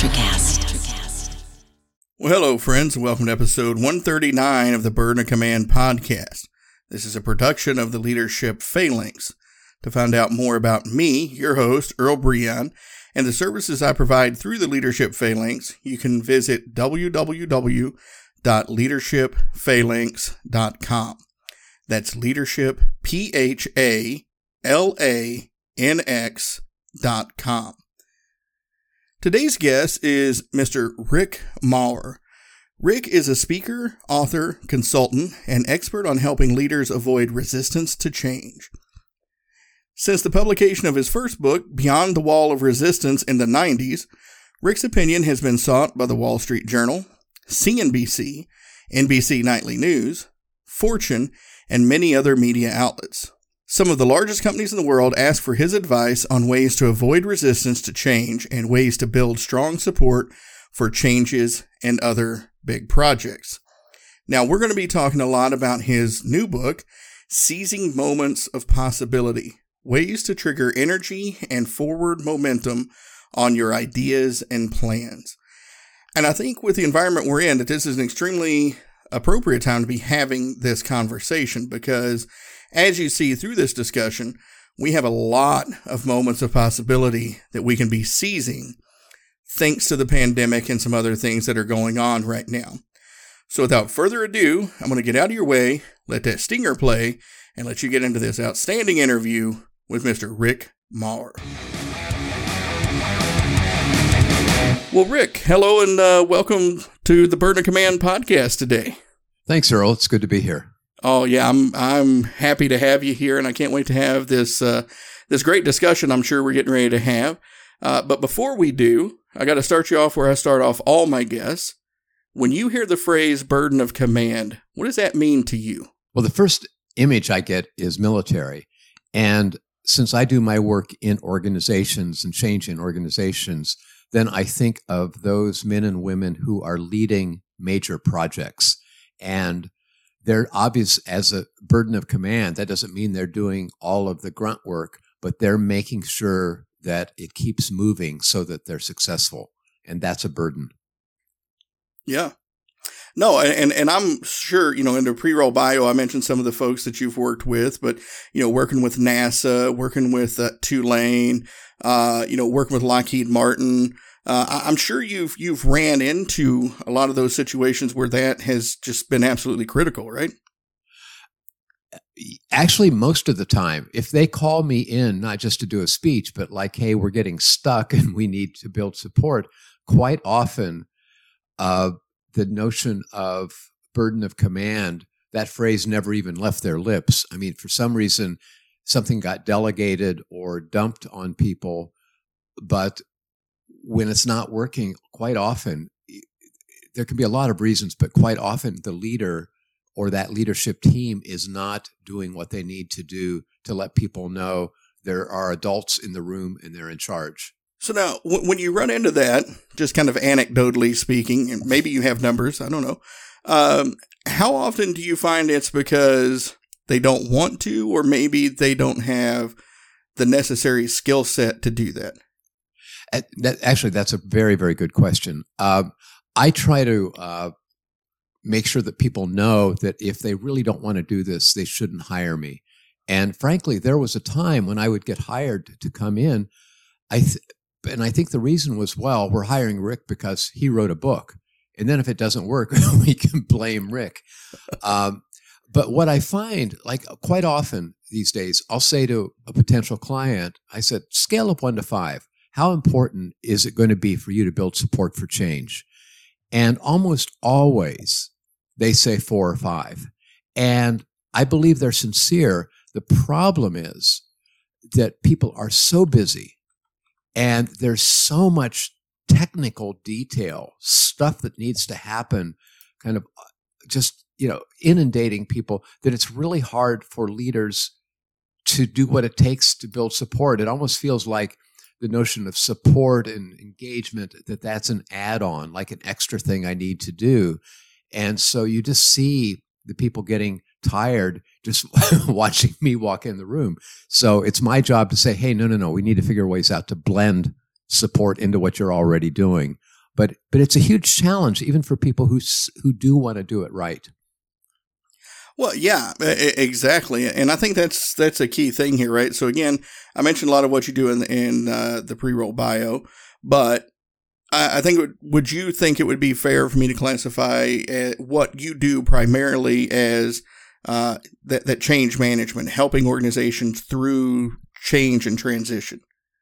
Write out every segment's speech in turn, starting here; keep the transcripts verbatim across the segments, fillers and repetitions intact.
electrocast. Well, hello, friends, and welcome to episode one thirty-nine of the Burden of Command podcast. This is a production of the Leadership Phalanx. To find out more about me, your host, Earl Breon, and the services I provide through the Leadership Phalanx, you can visit w w w dot leadership phalanx dot com. That's leadership, P H A L A N X dot com. Today's guest is Mister Rick Maurer. Rick is a speaker, author, consultant, and expert on helping leaders avoid resistance to change. Since the publication of his first book, Beyond the Wall of Resistance, in the nineties, Rick's opinion has been sought by the Wall Street Journal, C N B C, N B C Nightly News, Fortune, and many other media outlets. Some of the largest companies in the world ask for his advice on ways to avoid resistance to change and ways to build strong support for changes and other big projects. Now, we're going to be talking a lot about his new book, Seizing Moments of Possibility, Ways to Trigger Energy and Forward Momentum on Your Ideas and Plans. And I think with the environment we're in, that this is an extremely appropriate time to be having this conversation because, as you see through this discussion, we have a lot of moments of possibility that we can be seizing thanks to the pandemic and some other things that are going on right now. So without further ado, I'm going to get out of your way, let that stinger play, and let you get into this outstanding interview with Mister Rick Maurer. Well, Rick, hello and uh, welcome to the Burden of Command podcast today. Thanks, Earl. It's good to be here. Oh yeah, I'm I'm happy to have you here, and I can't wait to have this uh, this great discussion. I'm sure we're getting ready to have. Uh, but before we do, I got to start you off where I start off all my guests. When you hear the phrase "burden of command," what does that mean to you? Well, the first image I get is military, and since I do my work in organizations and change in organizations, then I think of those men and women who are leading major projects, and they're obvious as a burden of command. That doesn't mean they're doing all of the grunt work, but they're making sure that it keeps moving so that they're successful. And that's a burden. Yeah. No, and, and I'm sure, you know, in the pre-roll bio, I mentioned some of the folks that you've worked with, but, you know, working with NASA, working with uh, Tulane, uh, you know, working with Lockheed Martin, Uh, I'm sure you've you've ran into a lot of those situations where that has just been absolutely critical, right? Actually, most of the time, if they call me in, not just to do a speech, but like, hey, we're getting stuck and we need to build support, quite often uh, the notion of burden of command, that phrase never even left their lips. I mean, for some reason, something got delegated or dumped on people, but when it's not working, quite often, there can be a lot of reasons, but quite often the leader or that leadership team is not doing what they need to do to let people know there are adults in the room and they're in charge. So now, w- when you run into that, just kind of anecdotally speaking, and maybe you have numbers, I don't know, um, how often do you find it's because they don't want to, or maybe they don't have the necessary skill set to do that? That, actually, that's a very, very good question. Uh, I try to uh, make sure that people know that if they really don't want to do this, they shouldn't hire me. And frankly, there was a time when I would get hired to come in, I th- and I think the reason was, well, we're hiring Rick because he wrote a book. And then if it doesn't work, we can blame Rick. Um, but what I find, like quite often these days, I'll say to a potential client, I said, scale of one to five. How important is it going to be for you to build support for change? And almost always they say four or five. And I believe they're sincere. The problem is that people are so busy and there's so much technical detail, stuff that needs to happen, kind of just, you know, inundating people, that it's really hard for leaders to do what it takes to build support. It almost feels like the notion of support and engagement, that that's an add-on, like an extra thing I need to do. And so you just see the people getting tired just watching me walk in the room. So it's my job to say, hey, no, no, no, we need to figure ways out to blend support into what you're already doing. But but it's a huge challenge, even for people who who do want to do it right. Well, yeah, exactly, and I think that's that's a key thing here, right? So again, I mentioned a lot of what you do in in uh, the pre-roll bio, but I, I think it would, would you think it would be fair for me to classify uh, what you do primarily as uh, that that change management, helping organizations through change and transition?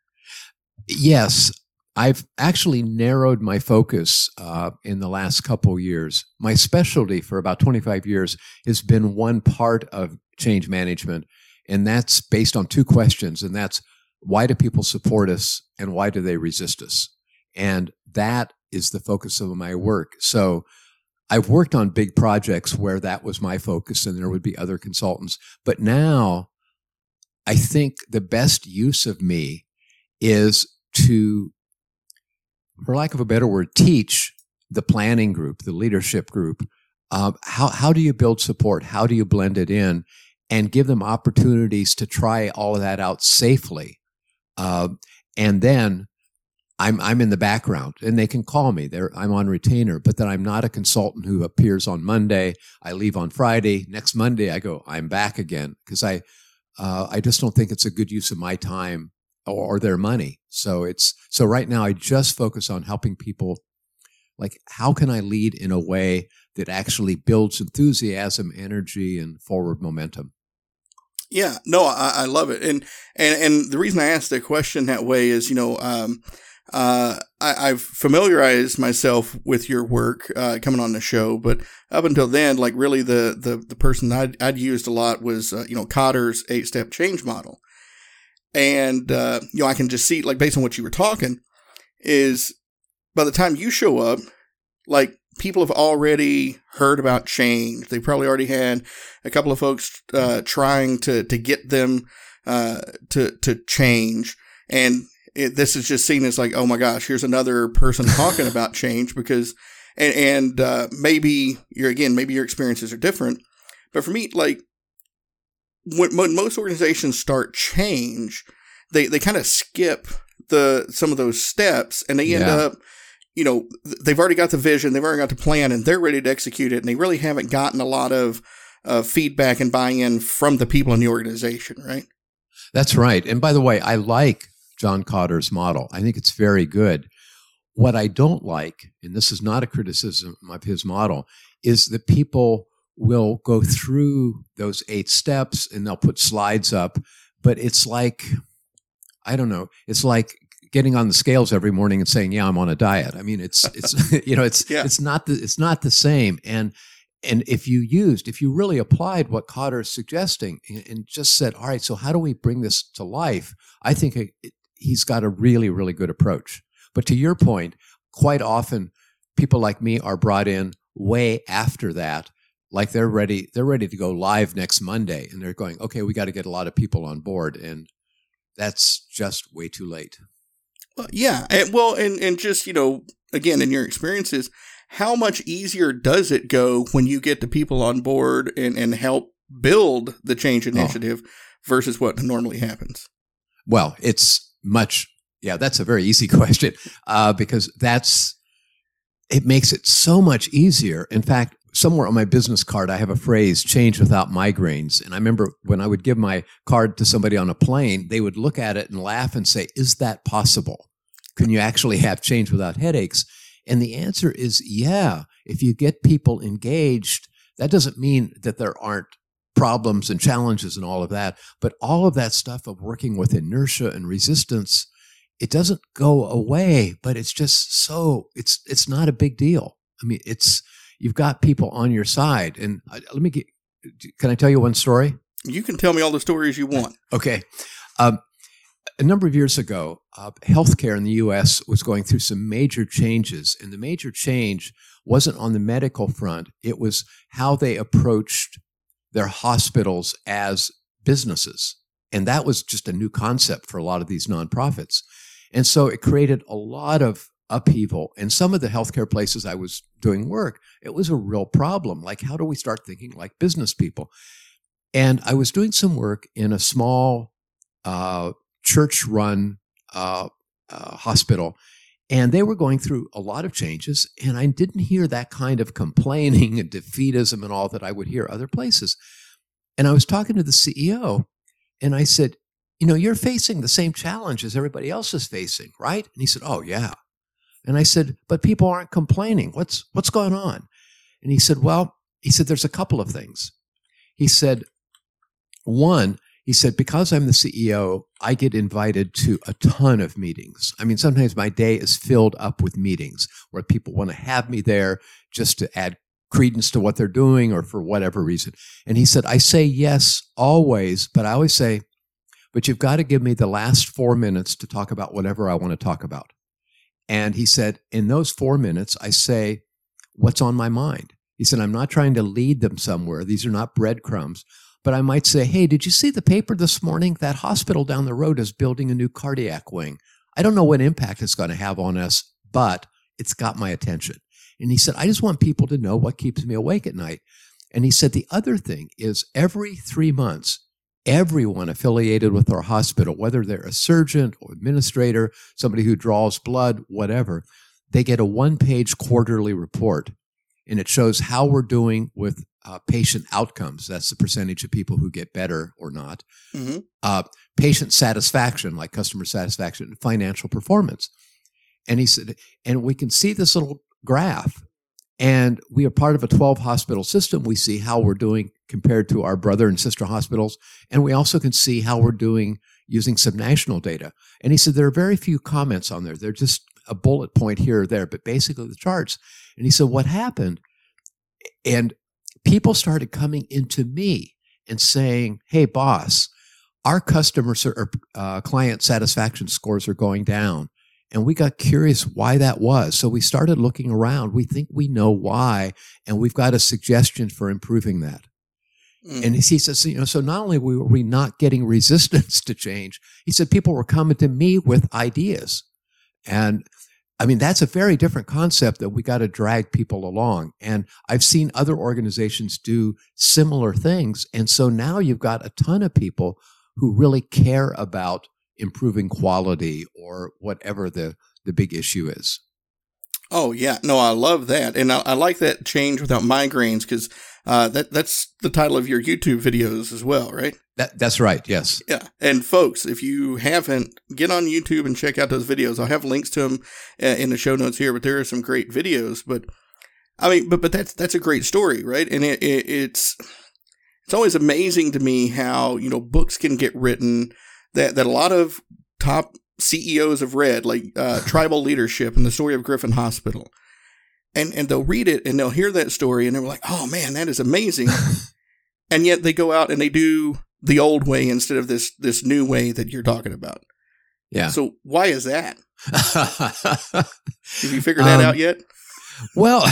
Yes. I've actually narrowed my focus uh, in the last couple years. My specialty for about twenty-five years has been one part of change management, and that's based on two questions, and that's why do people support us and why do they resist us? And that is the focus of my work. So I've worked on big projects where that was my focus, and there would be other consultants. But now I think the best use of me is to, for lack of a better word, teach the planning group, the leadership group, uh, how how do you build support? How do you blend it in, and give them opportunities to try all of that out safely? Uh, and then I'm I'm in the background, and they can call me. They're, I'm on retainer, but then I'm not a consultant who appears on Monday. I leave on Friday. Next Monday, I go. I'm back again because I uh, I just don't think it's a good use of my time or their money. So it's, so right now I just focus on helping people, like, how can I lead in a way that actually builds enthusiasm, energy, and forward momentum? Yeah, no, I, I love it. And, and, and the reason I asked the question that way is, you know, um, uh, I, I've familiarized myself with your work, uh, coming on the show, but up until then, like really the, the, the person I'd, I'd used a lot was, uh, you know, Kotter's eight-step change model. And, uh, you know, I can just see, like, based on what you were talking, is by the time you show up, like, people have already heard about change. They probably already had a couple of folks uh, trying to, to get them uh, to to change. And it, this is just seen as like, oh, my gosh, here's another person talking about change because, and, and uh, maybe, you're again, maybe your experiences are different. But for me, like, When, when most organizations start change, they, they kind of skip the some of those steps, and they end Yeah. up, you know, they've already got the vision, they've already got the plan, and they're ready to execute it, and they really haven't gotten a lot of uh, feedback and buy-in from the people in the organization, right? That's right. And by the way, I like John Kotter's model. I think it's very good. What I don't like, and this is not a criticism of his model, is that people will go through those eight steps and they'll put slides up, but it's like, I don't know, it's like getting on the scales every morning and saying, yeah, I'm on a diet. I mean, it's, it's, you know, it's, yeah. it's not the, it's not the same. And, and if you used, if you really applied what Kotter is suggesting and, and just said, all right, so how do we bring this to life? I think it, it, he's got a really, really good approach. But to your point, quite often people like me are brought in way after that. Like they're ready, they're ready to go live next Monday, and they're going, okay, we got to get a lot of people on board, and that's just way too late. Well, yeah, and, well, and and just, you know, again, in your experiences, how much easier does it go when you get the people on board and and help build the change initiative oh. versus what normally happens? Well, it's much, yeah, that's a very easy question uh, because that's it makes it so much easier. In fact, somewhere on my business card, I have a phrase, change without migraines. And I remember when I would give my card to somebody on a plane, they would look at it and laugh and say, is that possible? Can you actually have change without headaches? And the answer is, yeah. If you get people engaged, that doesn't mean that there aren't problems and challenges and all of that. But all of that stuff of working with inertia and resistance, it doesn't go away, but it's just so, it's it's not a big deal. I mean, it's, you've got people on your side. And uh, let me get, can I tell you one story? You can tell me all the stories you want. Okay. Um, a number of years ago, uh, healthcare in the U S was going through some major changes. And the major change wasn't on the medical front. It was how they approached their hospitals as businesses. And that was just a new concept for a lot of these nonprofits. And so it created a lot of upheaval. And some of the healthcare places I was doing work, it was a real problem. Like, how do we start thinking like business people? And I was doing some work in a small uh, church-run uh, uh, hospital. And they were going through a lot of changes, and I didn't hear that kind of complaining and defeatism and all that I would hear other places. And I was talking to the C E O, and I said, you know, you're facing the same challenge as everybody else is facing, right? And he said, oh, yeah. And I said, but people aren't complaining. What's what's going on? And he said, well, he said, there's a couple of things. He said, one, he said, because I'm the C E O, I get invited to a ton of meetings. I mean, sometimes my day is filled up with meetings where people want to have me there just to add credence to what they're doing or for whatever reason. And he said, I say yes always, but I always say, but you've got to give me the last four minutes to talk about whatever I want to talk about. And he said, in those four minutes, I say, what's on my mind? He said, I'm not trying to lead them somewhere. These are not breadcrumbs. But I might say, hey, did you see the paper this morning? That hospital down the road is building a new cardiac wing. I don't know what impact it's going to have on us, but it's got my attention. And he said, I just want people to know what keeps me awake at night. And he said, the other thing is every three months, everyone affiliated with our hospital, whether they're a surgeon or administrator, somebody who draws blood, whatever, they get a one-page quarterly report. And it shows how we're doing with uh, patient outcomes. That's the percentage of people who get better or not. Mm-hmm. Uh, patient satisfaction, like customer satisfaction, and financial performance. And he said, and we can see this little graph. And we are part of a twelve hospital system. We see how we're doing compared to our brother and sister hospitals. And we also can see how we're doing using subnational data. And he said, there are very few comments on there. They're just a bullet point here or there, but basically the charts. And he said, what happened? And people started coming into me and saying, hey, boss, our customer or uh, client satisfaction scores are going down. And we got curious why that was. So we started looking around. We think we know why, and we've got a suggestion for improving that. Mm. And he says, you know, so not only were we not getting resistance to change, he said people were coming to me with ideas. And I mean, that's a very different concept that we got to drag people along. And I've seen other organizations do similar things. And so now you've got a ton of people who really care about improving quality or whatever the, the big issue is. Oh, yeah. No, I love that. And I, I like that change without migraines because uh, that that's the title of your YouTube videos as well, right? That, that's right. Yes. Yeah. And folks, if you haven't, get on YouTube and check out those videos. I'll have links to them uh, in the show notes here, but there are some great videos. But I mean, but but that's that's a great story, right? And it, it, it's it's always amazing to me how, you know, books can get written that, that a lot of top C E Os have read, like uh, Tribal Leadership and the Story of Griffin Hospital. And and they'll read it and they'll hear that story and they're like, oh, man, that is amazing. And yet they go out and they do the old way instead of this this new way that you're talking about. Yeah. So why is that? Have you figured that um, out yet? Well,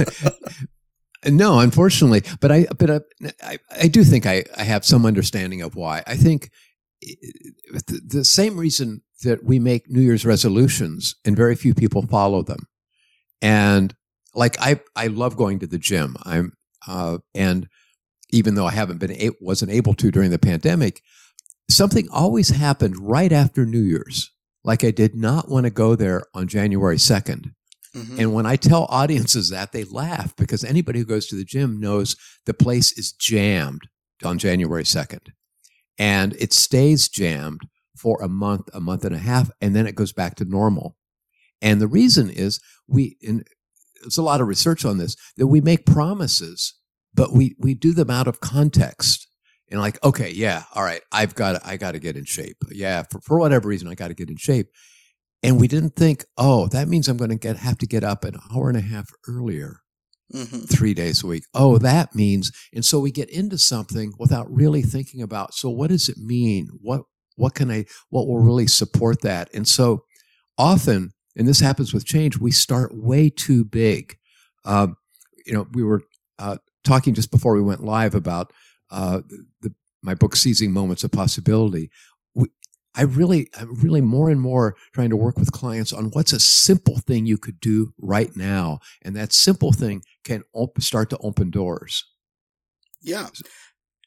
no, unfortunately. But I but I, I, I do think I, I have some understanding of why. I think the, the same reason that we make New Year's resolutions and very few people follow them. And like I I love going to the gym. I'm uh, and even though I haven't been a- wasn't able to during the pandemic, something always happened right after New Year's. Like I did not want to go there on January second. Mm-hmm. And when I tell audiences that, they laugh because anybody who goes to the gym knows the place is jammed on January second. And it stays jammed for a month, a month and a half, and then it goes back to normal. And the reason is we, and there's a lot of research on this, that we make promises, but we, we do them out of context. And like, okay, yeah, all right, I've got I got to get in shape. Yeah, for, for whatever reason, I got to get in shape. And we didn't think, oh, that means I'm going to get have to get up an hour and a half earlier, mm-hmm. three days a week. Oh, that means, and so we get into something without really thinking about, so what does it mean? What what can I, what will really support that? And so often, and this happens with change, we start way too big. Um, you know, we were uh, talking just before we went live about uh, the, the, my book, Seizing Moments of Possibility. We, I really, I'm really more and more trying to work with clients on what's a simple thing you could do right now. And that simple thing can op- start to open doors. Yeah.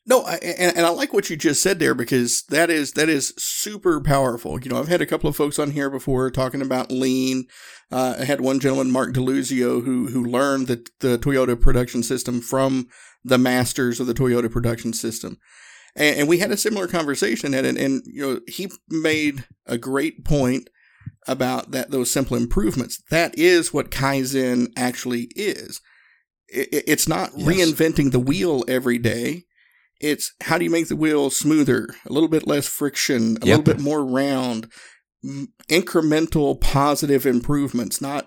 No, I, and, and I like what you just said there, because that is that is super powerful. You know, I've had a couple of folks on here before talking about lean. Uh, I had one gentleman, Mark DeLuzio, who who learned the, the Toyota production system from the masters of the Toyota production system. And, and we had a similar conversation, and, and, and you know, he made a great point about that those simple improvements. That is what Kaizen actually is. It, it's not yes. reinventing the wheel every day. It's how do you make the wheel smoother, a little bit less friction, a yep. little bit more round, incremental positive improvements, not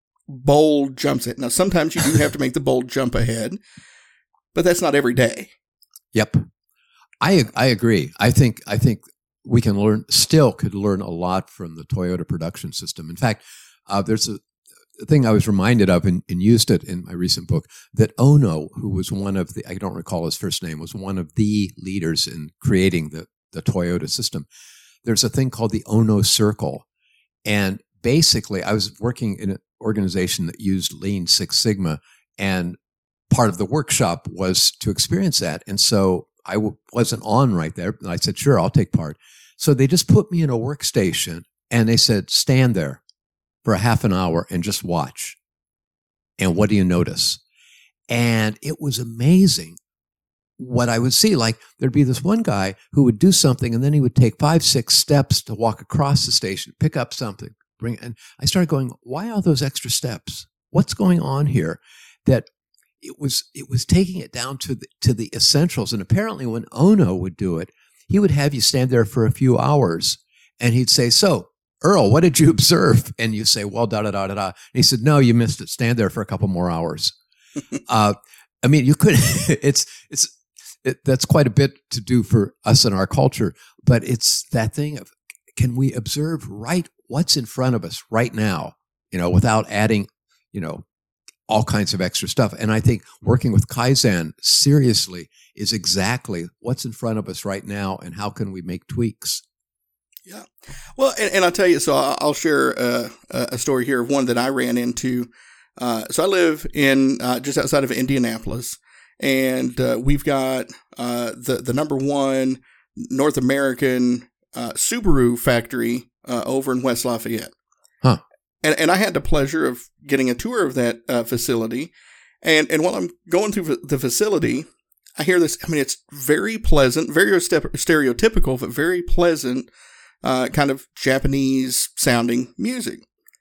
bold jumps. Now, sometimes you do have to make the bold jump ahead, but that's not every day. Yep. I I agree. I think I think we can learn, still could learn a lot from the Toyota production system. In fact, uh, there's a, a thing I was reminded of and, and used it in my recent book, that Ono, who was one of the, I don't recall his first name, was one of the leaders in creating the, the Toyota system. There's a thing called the Ono Circle. And basically, I was working in an organization that used Lean Six Sigma, and part of the workshop was to experience that. And so I w- wasn't on right there. And I said, sure, I'll take part. So they just put me in a workstation and they said, stand there for a half an hour and just watch. And what do you notice? And it was amazing what I would see. Like, there'd be this one guy who would do something, and then he would take five, six steps to walk across the station, pick up something, bring, and I started going, why all those extra steps? What's going on here? That it was, it was taking it down to the, to the essentials. And apparently when Ono would do it, he would have you stand there for a few hours and he'd say, so Earl, what did you observe? And you say, well, da, da, da, da, da. And he said, no, you missed it. Stand there for a couple more hours. uh, I mean, you could, it's, it's, it, that's quite a bit to do for us in our culture, but it's that thing of, can we observe right what's in front of us right now, you know, without adding, you know, all kinds of extra stuff. And I think working with Kaizen seriously is exactly what's in front of us right now and how can we make tweaks. Yeah. Well, and, and I'll tell you, so I'll share uh, a story here of one that I ran into. Uh, so I live in uh, just outside of Indianapolis, and uh, we've got uh, the, the number one North American uh, Subaru factory uh, over in West Lafayette. Huh. And and I had the pleasure of getting a tour of that uh, facility. And and while I'm going through the facility, I hear this. I mean, it's very pleasant, very stereotypical, but very pleasant uh, kind of Japanese sounding music.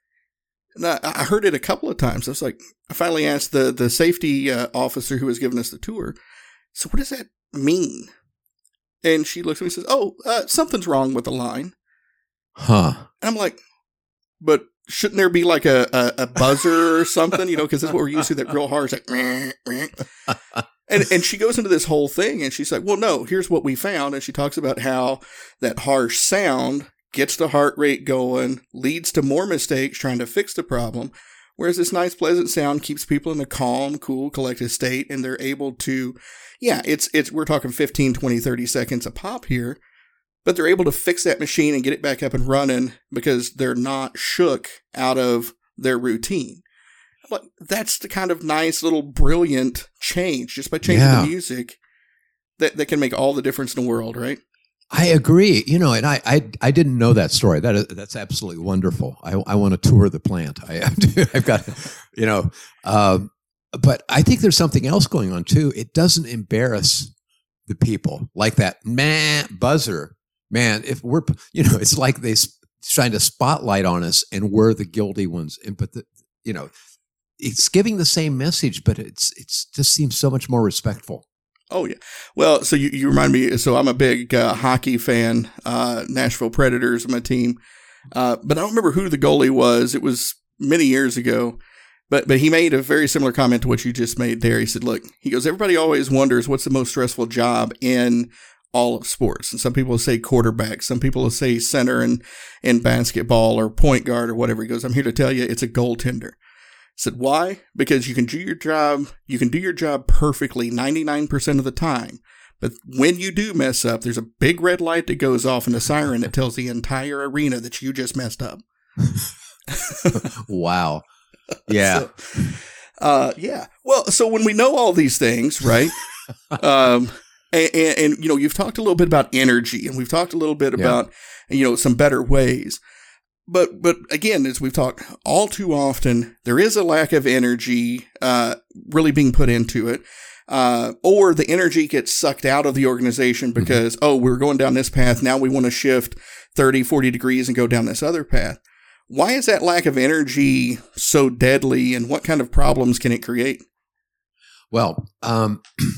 And I, I heard it a couple of times. I was like, I finally asked the, the safety uh, officer who was giving us the tour, so what does that mean? And she looks at me and says, oh, uh, something's wrong with the line. Huh. And I'm like, but shouldn't there be like a, a, a buzzer or something, you know, because that's what we're used to, that real hard, it's like, meh, meh. And, and she goes into this whole thing and she's like, well, no, here's what we found. And she talks about how that harsh sound gets the heart rate going, leads to more mistakes trying to fix the problem. Whereas this nice, pleasant sound keeps people in a calm, cool, collected state. And they're able to, yeah, it's, it's, we're talking fifteen, twenty, thirty seconds a pop here. But they're able to fix that machine and get it back up and running because they're not shook out of their routine. But that's the kind of nice little brilliant change just by changing yeah. the music that, that can make all the difference in the world, right? I agree. You know, and I I, I didn't know that story. That is, that's absolutely wonderful. I, I want to tour the plant. I, I've got, you know, um, but I think there's something else going on too. It doesn't embarrass the people like that meh buzzer. Man, if we're, you know, it's like they shine a spotlight on us and we're the guilty ones. And, but the, you know, it's giving the same message, but it's, it's just seems so much more respectful. Oh yeah. Well, so you, you remind me, so I'm a big uh, hockey fan, uh, Nashville Predators, my team. Uh, but I don't remember who the goalie was. It was many years ago, but, but he made a very similar comment to what you just made there. He said, look, he goes, everybody always wonders what's the most stressful job in all of sports. And some people will say quarterback. Some people will say center in, in basketball or point guard or whatever. He goes, I'm here to tell you it's a goaltender. I said, why? Because you can do your job. You can do your job perfectly ninety-nine percent of the time. But when you do mess up, there's a big red light that goes off and a siren that tells the entire arena that you just messed up. Wow. Yeah. So, uh, yeah. Well, so when we know all these things, right? um, And, and, and, you know, you've talked a little bit about energy, and we've talked a little bit Yeah. about, you know, some better ways. But, but again, as we've talked all too often, there is a lack of energy, uh, really being put into it. Uh, or the energy gets sucked out of the organization because, mm-hmm. oh, we're going down this path. Now we want to shift thirty, forty degrees and go down this other path. Why is that lack of energy so deadly, and what kind of problems can it create? Well, um,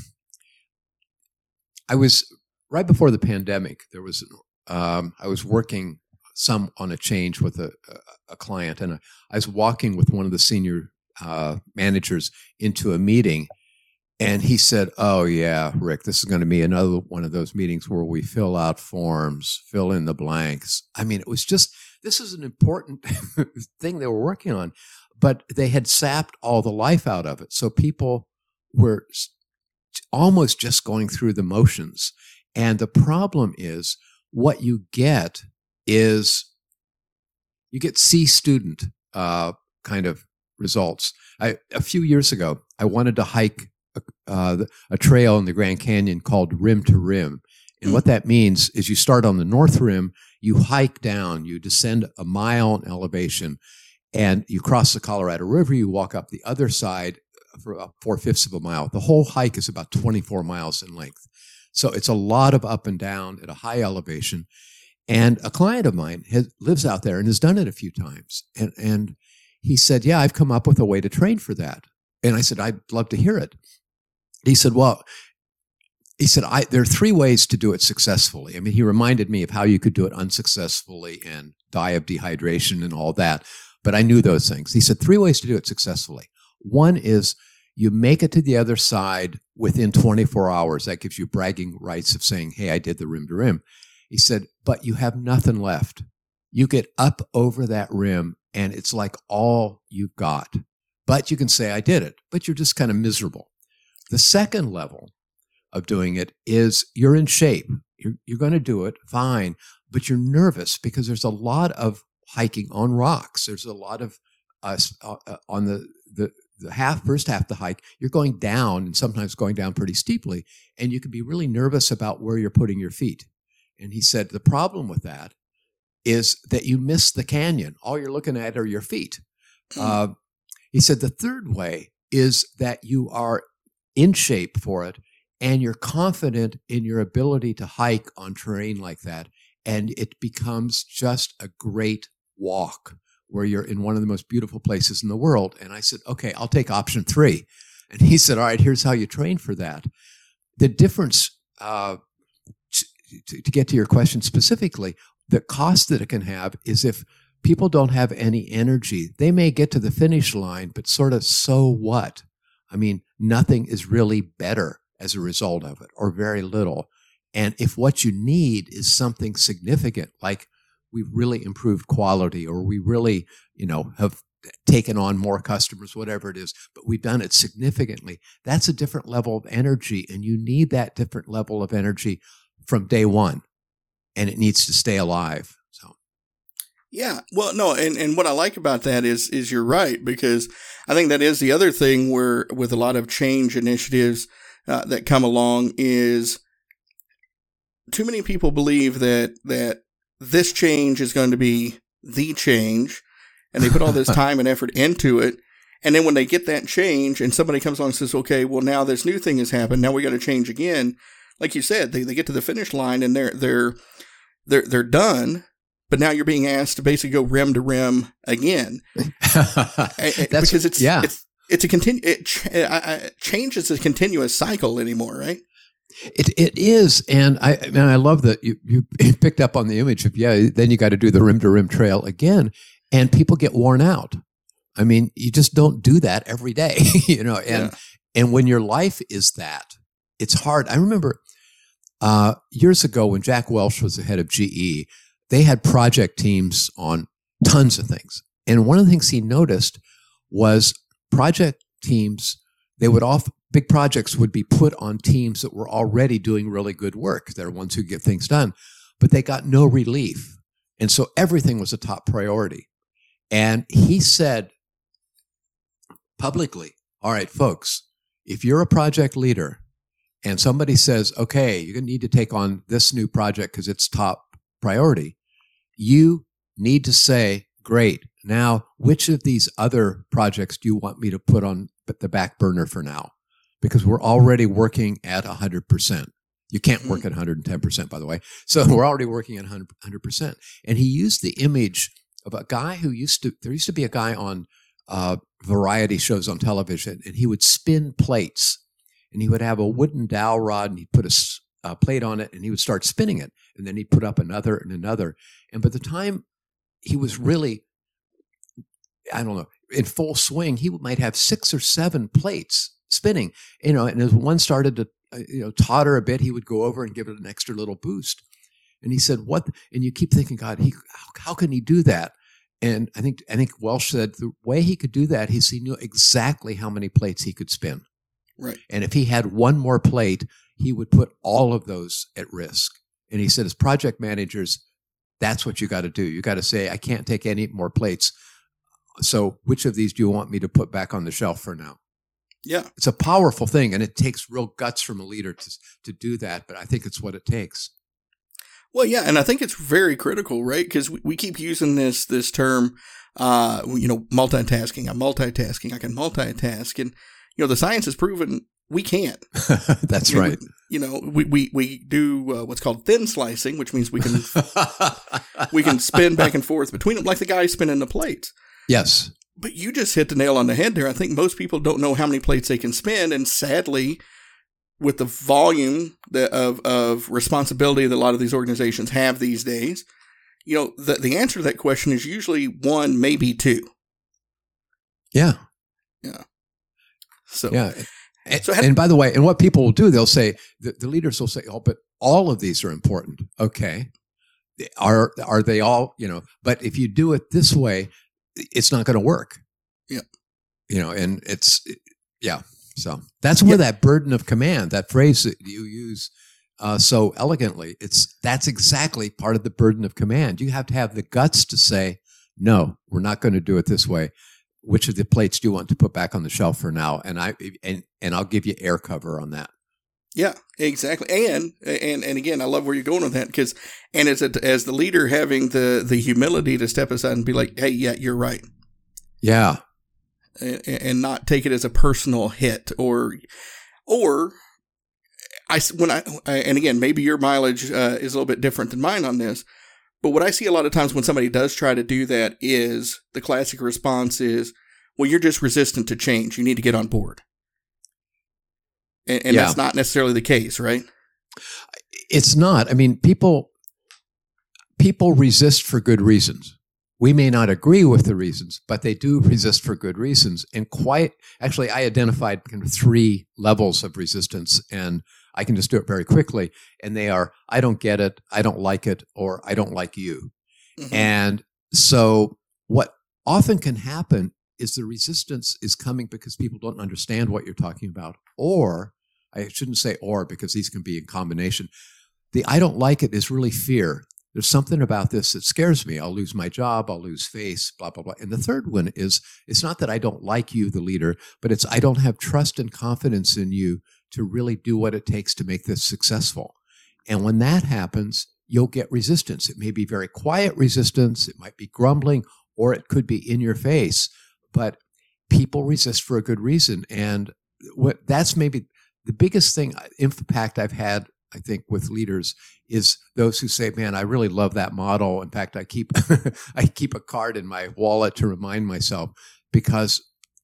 I was right before the pandemic. There was, um, I was working some on a change with a, a, a client, and I, I was walking with one of the senior uh, managers into a meeting, and he said, "Oh yeah, Rick, this is going to be another one of those meetings where we fill out forms, fill in the blanks." I mean, it was just, this is an important thing they were working on, but they had sapped all the life out of it. So people were almost just going through the motions. And the problem is, what you get is you get C student uh, kind of results. I, a few years ago, I wanted to hike a, uh, a trail in the Grand Canyon called Rim to Rim. And what that means is you start on the North Rim, you hike down, you descend a mile in elevation, and you cross the Colorado River, you walk up the other side for about four-fifths of a mile. The whole hike is about twenty-four miles in length. So it's a lot of up and down at a high elevation. And a client of mine has, lives out there and has done it a few times. And, and he said, yeah, I've come up with a way to train for that. And I said, I'd love to hear it. He said, well, he said, I, there are three ways to do it successfully. I mean, he reminded me of how you could do it unsuccessfully and die of dehydration and all that. But I knew those things. He said, three ways to do it successfully. One is you make it to the other side within twenty-four hours. That gives you bragging rights of saying, hey, I did the rim to rim. He said, but you have nothing left. You get up over that rim and it's like all you've got. But you can say, I did it, but you're just kind of miserable. The second level of doing it is you're in shape. You're, you're going to do it fine, but you're nervous because there's a lot of hiking on rocks. There's a lot of uh, uh, on the, the, the half, first half of the hike, you're going down and sometimes going down pretty steeply. And you can be really nervous about where you're putting your feet. And he said, the problem with that is that you miss the canyon. All you're looking at are your feet. Uh, he said, the third way is that you are in shape for it and you're confident in your ability to hike on terrain like that. And it becomes just a great walk where you're in one of the most beautiful places in the world. And I said, okay, I'll take option three. And he said, all right, here's how you train for that. The difference, uh, to, to get to your question specifically, the cost that it can have is if people don't have any energy, they may get to the finish line, but sort of so what? I mean, nothing is really better as a result of it, or very little. And if what you need is something significant, like we've really improved quality, or we really, you know, have taken on more customers, whatever it is, but we've done it significantly, that's a different level of energy. And you need that different level of energy from day one, and it needs to stay alive. So, yeah, well, no, and, and what I like about that is is you're right, because I think that is the other thing where with a lot of change initiatives uh, that come along is too many people believe that that this change is going to be the change, and they put all this time and effort into it. And then when they get that change and somebody comes along and says, okay, well, now this new thing has happened. Now we got to change again. Like you said, they, they get to the finish line and they're, they're, they're, they're done. But now you're being asked to basically go rim to rim again. That's, because it's, yeah. it's, it's a continu- it ch- I, I, change is a continuous cycle anymore, right? It it is, and I and I love that you, you picked up on the image of, yeah, then you got to do the rim to rim trail again, and people get worn out. I mean, you just don't do that every day, you know. And yeah. and when your life is that, it's hard. I remember uh, years ago when Jack Welch was the head of G E, they had project teams on tons of things, and one of the things he noticed was project teams. They would often big projects would be put on teams that were already doing really good work. They're ones who get things done, but they got no relief. And so everything was a top priority. And he said publicly, all right, folks, if you're a project leader and somebody says, okay, you're going to need to take on this new project because it's top priority, you need to say, great, now which of these other projects do you want me to put on the back burner for now? Because we're already working at one hundred percent. You can't work at one hundred ten percent, by the way. So we're already working at one hundred percent. And he used the image of a guy who used to, there used to be a guy on uh, variety shows on television, and he would spin plates. And he would have a wooden dowel rod, and he'd put a, a plate on it, and he would start spinning it. And then he'd put up another and another. And by the time he was really, I don't know, in full swing, he might have six or seven plates spinning. You know, and as one started to uh, you know totter a bit, he would go over and give it an extra little boost. And he said, "What?" And you keep thinking, God, he how, how can he do that? And I think I think Welch said the way he could do that is he knew exactly how many plates he could spin. Right. And if he had one more plate, he would put all of those at risk. And he said, as project managers, that's what you got to do. You got to say, I can't take any more plates. So which of these do you want me to put back on the shelf for now? Yeah. It's a powerful thing, and it takes real guts from a leader to, to do that, but I think it's what it takes. Well, yeah, and I think it's very critical, right? Because we, we keep using this this term, uh, you know, multitasking. I'm multitasking. I can multitask. And, you know, the science has proven we can't. That's I mean, right. We, you know, we, we, we do uh, what's called thin slicing, which means we can we can spin back and forth between them like the guy spinning the plates. Yes. But you just hit the nail on the head there. I think most people don't know how many plates they can spin. And sadly, with the volume that, of, of responsibility that a lot of these organizations have these days, you know, the, the answer to that question is usually one, maybe two. Yeah. Yeah. So, yeah. And, so how, and by the way, and what people will do, they'll say, the, the leaders will say, oh, but all of these are important. Okay. Are, are they all, you know, but if you do it this way, it's not going to work. Yeah. You know, and it's, yeah. So that's where yeah. that burden of command, that phrase that you use uh, so elegantly, it's, that's exactly part of the burden of command. You have to have the guts to say, no, we're not going to do it this way. Which of the plates do you want to put back on the shelf for now? And I, and, and I'll give you air cover on that. Yeah, exactly. And, and, and again, I love where you're going with that because, and as a, as the leader having the, the humility to step aside and be like, hey, yeah, you're right. Yeah. And, and not take it as a personal hit or, or I, when I, and again, maybe your mileage uh, is a little bit different than mine on this, but what I see a lot of times when somebody does try to do that is the classic response is, well, you're just resistant to change. You need to get on board. And, and yeah. that's not necessarily the case, right? It's not. I mean, people people resist for good reasons. We may not agree with the reasons, but they do resist for good reasons. And quite actually, I identified kind of three levels of resistance, and I can just do it very quickly. And they are, I don't get it, I don't like it, or I don't like you. Mm-hmm. And so what often can happen is the resistance is coming because people don't understand what you're talking about, or I shouldn't say or because these can be in combination. The I don't like it is really fear. There's something about this that scares me. I'll lose my job. I'll lose face, blah, blah, blah. And the third one is, it's not that I don't like you, the leader, but it's I don't have trust and confidence in you to really do what it takes to make this successful. And when that happens, you'll get resistance. It may be very quiet resistance. It might be grumbling, or it could be in your face. But people resist for a good reason. And what that's maybe the biggest thing, impact I've had, I think, with leaders is those who say, man, I really love that model. In fact, I keep I keep a card in my wallet to remind myself, because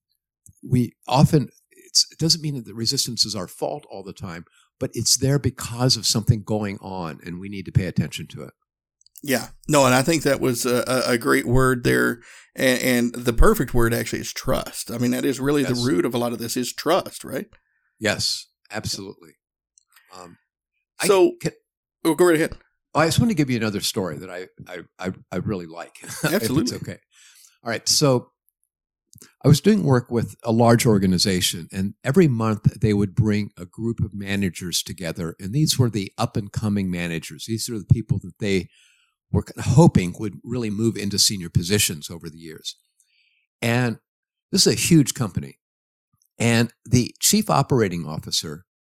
we often, it's, it doesn't mean that the resistance is our fault all the time, but it's there because of something going on, and we need to pay attention to it. Yeah, no, and I think that was a, a great word there. And, and the perfect word actually is trust. I mean, that is really yes. the root of a lot of this is trust, right? Yes, absolutely. Um, so, I, can, oh, go right ahead. I just want to give you another story that I I, I, I really like. Absolutely. If it's okay. All right. So I was doing work with a large organization, and every month they would bring a group of managers together. And these were the up and coming managers. These are the people that they were hoping would really move into senior positions over the years. And this is a huge company. And the chief operating officer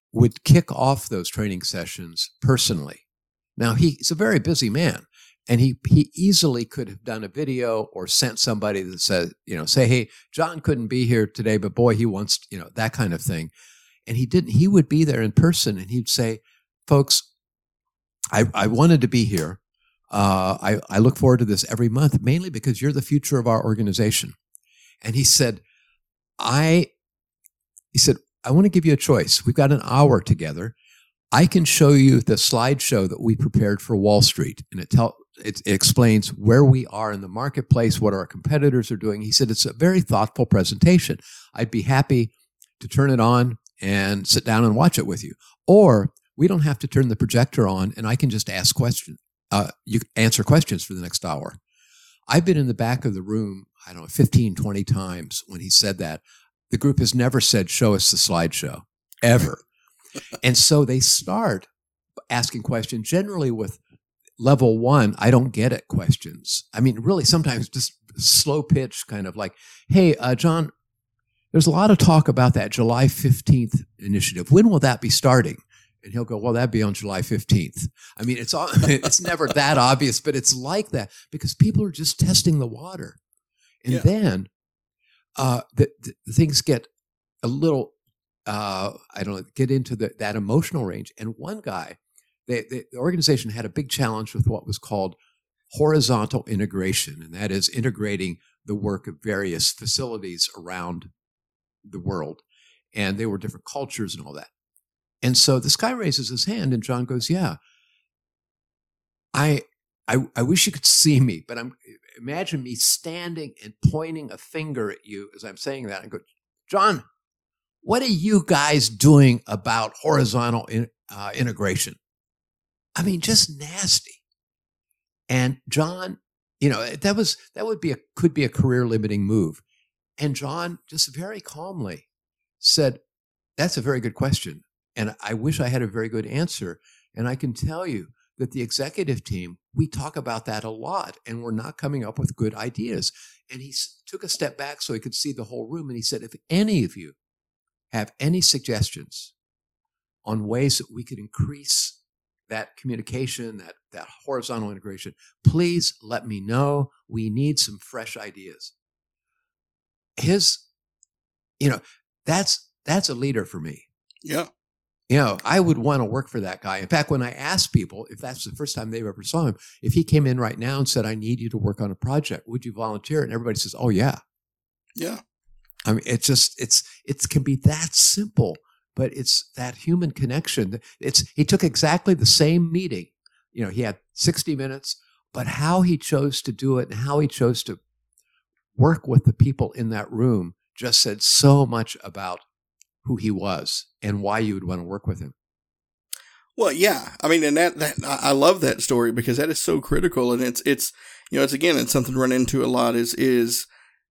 would kick off those training sessions personally. Now, he's a very busy man, and he he easily could have done a video or sent somebody that said, you know, say, hey, John couldn't be here today, but boy, he wants, you know, that kind of thing. And he didn't. He would be there in person, and he'd say, folks, I, I wanted to be here. Uh, I, I look forward to this every month, mainly because you're the future of our organization. And he said, I, he said, I want to give you a choice. We've got an hour together. I can show you the slideshow that we prepared for Wall Street. And it, tell, it, it explains where we are in the marketplace, what our competitors are doing. He said, it's a very thoughtful presentation. I'd be happy to turn it on and sit down and watch it with you. Or we don't have to turn the projector on, and I can just ask questions. Uh, you answer questions for the next hour. I've been in the back of the room, I don't know, fifteen, twenty times when he said that. The group has never said, show us the slideshow, ever. And so they start asking questions, generally with level one, I don't get it questions. I mean, really, sometimes just slow pitch, kind of like, hey, uh, John, there's a lot of talk about that July fifteenth initiative. When will that be starting? And he'll go, well, that'd be on July fifteenth. I mean, it's all, it's never that obvious, but it's like that because people are just testing the water. And yeah. then uh, the, the things get a little, uh, I don't know, get into the, that emotional range. And one guy, they, they, the organization had a big challenge with what was called horizontal integration, and that is integrating the work of various facilities around the world. And they were different cultures and all that. And so this guy raises his hand, and John goes, yeah, I, I, I wish you could see me, but I'm, imagine me standing and pointing a finger at you as I'm saying that. I go, John, what are you guys doing about horizontal in, uh, integration? I mean, just nasty. And John, you know, that was, that would be a, could be a career limiting move. And John just very calmly said, that's a very good question. And I wish I had a very good answer. And I can tell you that the executive team, we talk about that a lot, and we're not coming up with good ideas. And he took a step back so he could see the whole room. And he said, if any of you have any suggestions on ways that we could increase that communication, that, that horizontal integration, please let me know. We need some fresh ideas. His, you know, that's, that's a leader for me. Yeah. You know, I would want to work for that guy. In fact, when I ask people, if that's the first time they've ever saw him, if he came in right now and said, I need you to work on a project, would you volunteer? And everybody says, oh, yeah. Yeah. I mean, it's just, it's, it can be that simple, but it's that human connection. It's, he took exactly the same meeting. You know, he had sixty minutes, but how he chose to do it and how he chose to work with the people in that room just said so much about who he was and why you would want to work with him. Well, yeah. I mean, and that, that, I love that story because that is so critical. And it's, it's, you know, it's, again, it's something to run into a lot is, is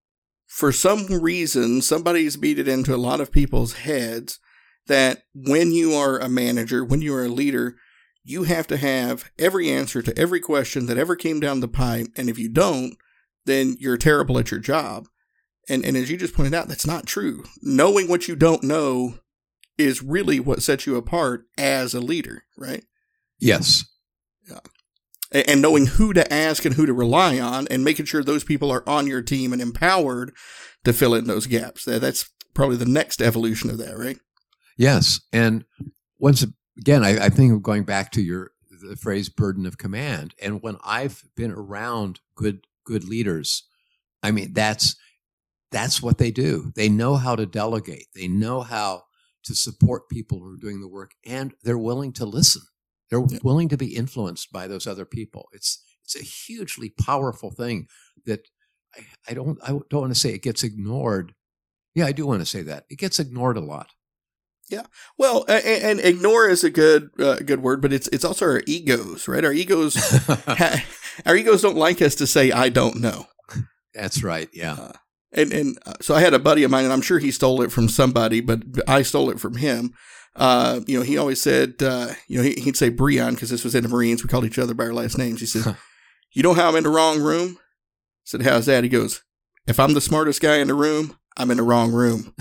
for some reason, somebody's beat it into a lot of people's heads that when you are a manager, when you are a leader, you have to have every answer to every question that ever came down the pipe. And if you don't, then you're terrible at your job. And and as you just pointed out, that's not true. Knowing what you don't know is really what sets you apart as a leader, right? Yes. Yeah. And, and knowing who to ask and who to rely on and making sure those people are on your team and empowered to fill in those gaps. That, that's probably the next evolution of that, right? Yes. And once again, I, I think of going back to your the phrase burden of command. And when I've been around good good leaders, I mean, that's That's what they do. They know how to delegate. They know how to support people who are doing the work, and they're willing to listen. They're yeah. willing to be influenced by those other people. It's it's a hugely powerful thing that I, I don't I don't want to say it gets ignored. Yeah, I do want to say that it gets ignored a lot. Yeah, well, and, and ignore is a good uh, good word, but it's it's also our egos, right? Our egos, ha, our egos don't like us to say I don't know. That's right. Yeah. Uh, And and uh, so I had a buddy of mine, and I'm sure he stole it from somebody, but I stole it from him. Uh, you know, he always said, uh, you know, he, he'd say Breon because this was in the Marines. We called each other by our last names. He says, huh. you know how I'm in the wrong room? I said, how's that? He goes, if I'm the smartest guy in the room, I'm in the wrong room.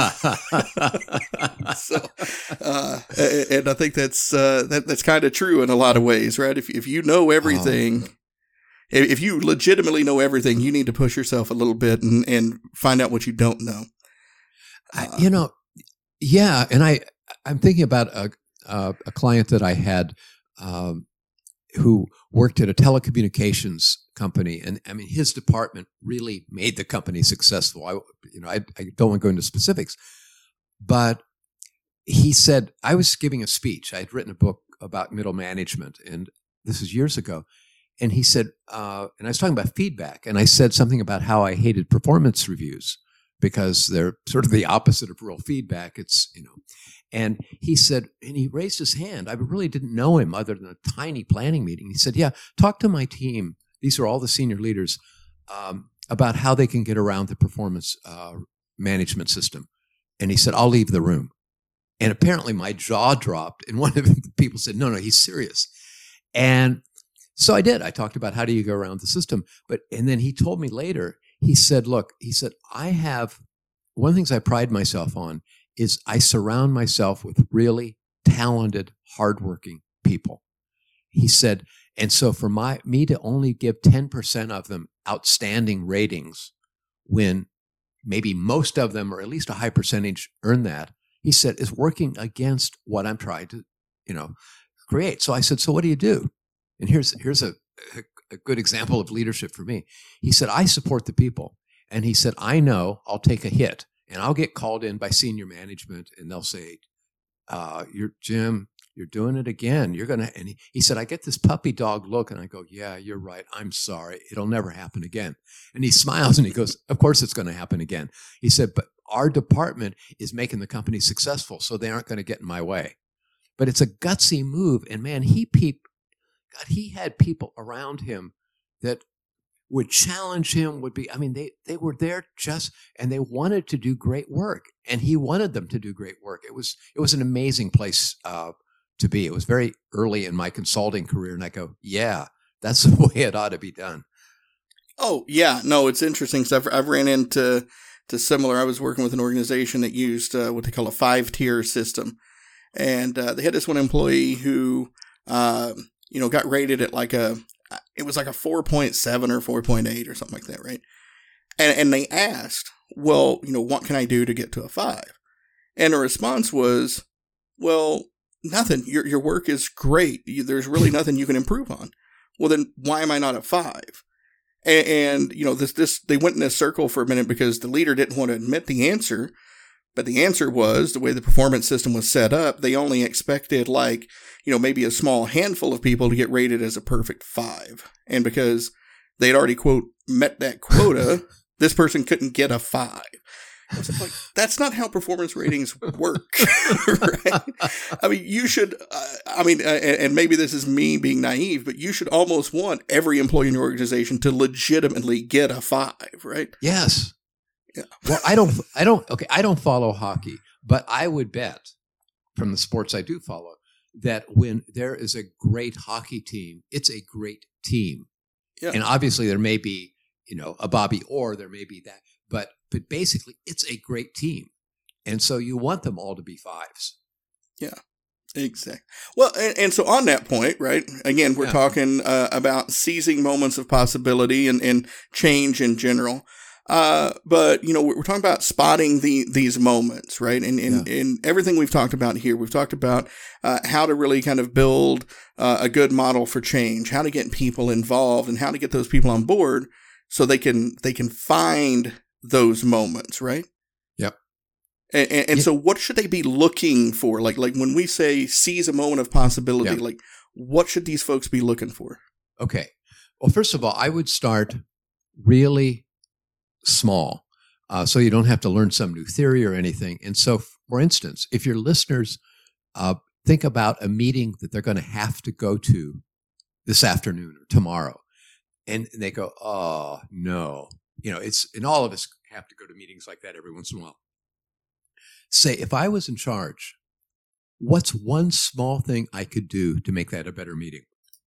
so, uh, and I think that's uh, that, that's kind of true in a lot of ways, right? If if you know everything, oh. if you legitimately know everything, you need to push yourself a little bit and, and find out what you don't know. Uh, I, you know, yeah, and I I'm thinking about a uh, a client that I had um, who worked at a telecommunications company, and I mean his department really made the company successful. I you know I, I don't want to go into specifics, but he said I was giving a speech. I had written a book about middle management, and this was years ago. And he said, uh, and I was talking about feedback, and I said something about how I hated performance reviews because they're sort of the opposite of real feedback. It's, you know, and he said, and he raised his hand. I really didn't know him other than a tiny planning meeting. He said, yeah, talk to my team. These are all the senior leaders um, about how they can get around the performance uh, management system. And he said, I'll leave the room. And apparently my jaw dropped, and one of the people said, no, no, he's serious. And so I did. I talked about how do you go around the system. But and then he told me later, he said, look, he said, I have, one of the things I pride myself on is I surround myself with really talented, hardworking people. He said, and so for my me to only give ten percent of them outstanding ratings when maybe most of them, or at least a high percentage, earn that, he said, is working against what I'm trying to, you know, create. So I said, so what do you do? And here's here's a, a, a good example of leadership for me. He said, I support the people. And he said, I know I'll take a hit, and I'll get called in by senior management, and they'll say, uh, you're Jim, you're doing it again. You're going to, and he, he said, I get this puppy dog look, and I go, yeah, you're right. I'm sorry. It'll never happen again. And he smiles and he goes, of course it's going to happen again. He said, but our department is making the company successful, so they aren't going to get in my way. But it's a gutsy move. And man, he peeped. God, he had people around him that would challenge him, would be, I mean, they, they were there just, and they wanted to do great work. And he wanted them to do great work. It was, it was an amazing place uh, to be. It was very early in my consulting career. And I go, yeah, that's the way it ought to be done. Oh, yeah. No, it's interesting. So I've, I've ran into to similar. I was working with an organization that used uh, what they call a five-tier system. And uh, they had this one employee who, uh, you know, got rated at like a, it was like a four point seven or four point eight or something like that, right? And and they asked, well, you know, what can I do to get to a five? And the response was, well, nothing. Your your work is great. You, there's really nothing you can improve on. Well, then why am I not at five? And, and you know, this this they went in a circle for a minute because the leader didn't want to admit the answer. But the answer was, the way the performance system was set up, they only expected like, you know, maybe a small handful of people to get rated as a perfect five. And because they'd already, quote, met that quota, this person couldn't get a five. I was like, that's not how performance ratings work, right? I mean, you should, uh, I mean, uh, and maybe this is me being naive, but you should almost want every employee in your organization to legitimately get a five, right? Yes. Yeah. Well, I don't, I don't, okay, I don't follow hockey, but I would bet from the sports I do follow that when there is a great hockey team, it's a great team. Yeah. And obviously there may be, you know, a Bobby Orr, there may be that, but, but basically it's a great team. And so you want them all to be fives. Yeah, exactly. Well, and, and so on that point, right, again, we're yeah. talking uh, about seizing moments of possibility and, and change in general. Uh, but, you know, we're talking about spotting the, these moments, right? And, and, yeah. and everything we've talked about here, we've talked about, uh, how to really kind of build, uh, a good model for change, how to get people involved and how to get those people on board so they can, they can find those moments, right? Yep. And, and, and yeah. so what should they be looking for? Like, like when we say seize a moment of possibility, yeah. like what should these folks be looking for? Okay. Well, first of all, I would start really small, uh, so you don't have to learn some new theory or anything. And so, for instance, if your listeners uh, think about a meeting that they're going to have to go to this afternoon or tomorrow, and they go, oh, no. You know, it's, and all of us have to go to meetings like that every once in a while. Say, if I was in charge, what's one small thing I could do to make that a better meeting?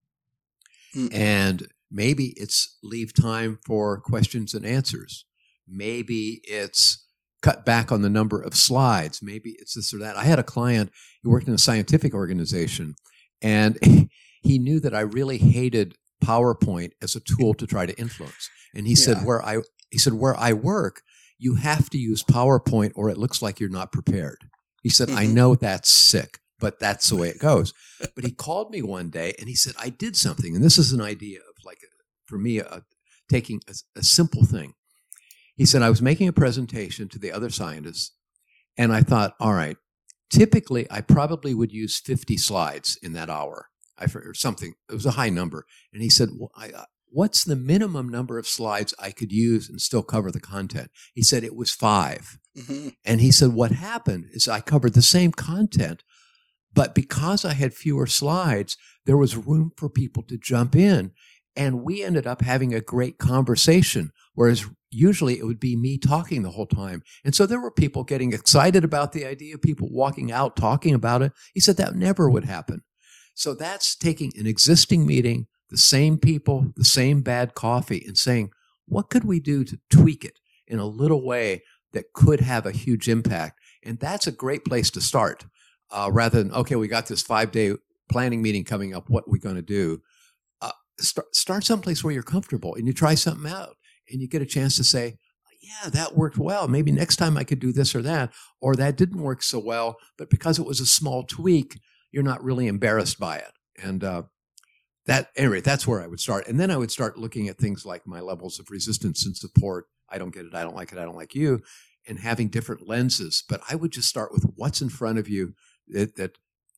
Mm. And maybe it's leave time for questions and answers. Maybe it's cut back on the number of slides. Maybe it's this or that. I had a client who worked in a scientific organization, and he knew that I really hated PowerPoint as a tool to try to influence. And he yeah. said, where I, he said, where I work, you have to use PowerPoint or it looks like you're not prepared. He said, mm-hmm. I know that's sick, but that's the way it goes. But he called me one day and he said, I did something. And this is an idea of like, for me, a, taking a, a simple thing. He said, I was making a presentation to the other scientists and I thought, all right, typically I probably would use fifty slides in that hour I, or something. It was a high number. And he said, well, I, what's the minimum number of slides I could use and still cover the content? He said it was five. Mm-hmm. And he said, what happened is I covered the same content, but because I had fewer slides, there was room for people to jump in. And we ended up having a great conversation, whereas usually it would be me talking the whole time. And so there were people getting excited about the idea, people walking out talking about it. He said that never would happen. So that's taking an existing meeting, the same people, the same bad coffee, and saying, what could we do to tweak it in a little way that could have a huge impact? And that's a great place to start, uh, rather than, okay, we got this five-day planning meeting coming up, what are we going to do? Uh, start, start someplace where you're comfortable and you try something out and you get a chance to say, yeah, that worked well. Maybe next time I could do this or that, or that didn't work so well, but because it was a small tweak, you're not really embarrassed by it. And uh, that, anyway, that's where I would start. And then I would start looking at things like my levels of resistance and support. I don't get it. I don't like it. I don't like you. And having different lenses. But I would just start with what's in front of you that, that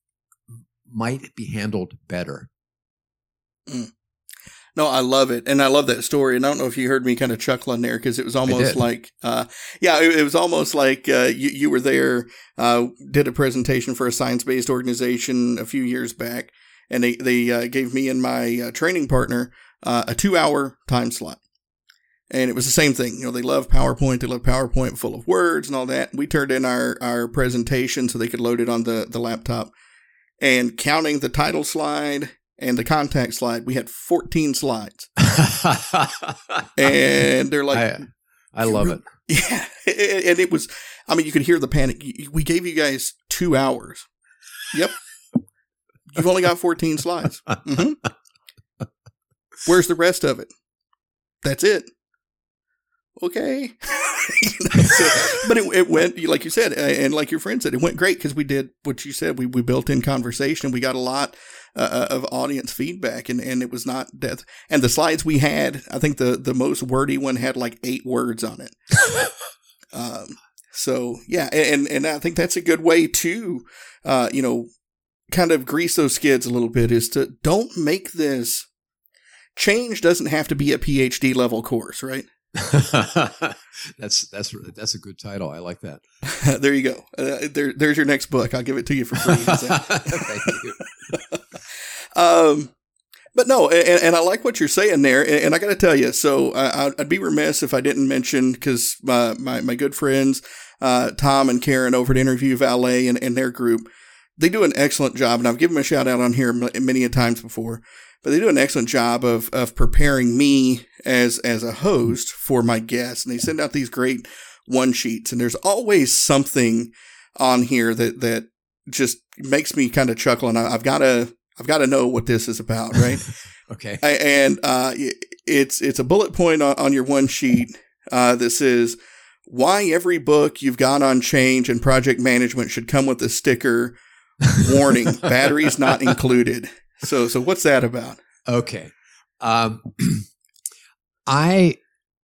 might be handled better. Mm. No, I love it. And I love that story. And I don't know if you heard me kind of chuckling there because it was almost like, uh, yeah, it, it was almost like uh, you, you were there, uh, did a presentation for a science-based organization a few years back. And they, they uh, gave me and my uh, training partner uh, a two-hour time slot. And it was the same thing. You know, they love PowerPoint. They love PowerPoint full of words and all that. We turned in our, our presentation so they could load it on the, the laptop. And counting the title slide and the contact slide, we had fourteen slides. And they're like, I, I love it. Yeah. And it was, I mean, you could hear the panic. We gave you guys two hours. Yep. You've only got fourteen slides. Mm-hmm. Where's the rest of it? That's it. Okay. You know, so, but it, it went, like you said, and like your friend said, it went great because we did what you said. We we built in conversation. We got a lot uh, of audience feedback, and, and it was not death. And the slides we had, I think the, the most wordy one had like eight words on it. um, so, yeah, and, and I think that's a good way to, uh, you know, kind of grease those skids a little bit, is to don't make this, change doesn't have to be a P H D level course, right? that's that's that's a good title. I like that. There you go. Uh, there, there's your next book. I'll give it to you for free. Thank you. um, but no, and, and I like what you're saying there. And, and I got to tell you, so I, I'd be remiss if I didn't mention, because uh, my my good friends uh, Tom and Karen over at Interview Valet and, and their group, they do an excellent job, and I've given them a shout out on here many a times before. But they do an excellent job of of preparing me as as a host for my guests. And they send out these great one sheets. And there's always something on here that, that just makes me kind of chuckle. And I, I've got to I've got to know what this is about, right? Okay. I, and uh, it's it's a bullet point on, on your one sheet uh, that says why every book you've got on change and project management should come with a sticker warning: batteries not included. So, so what's that about? Okay. Um, I,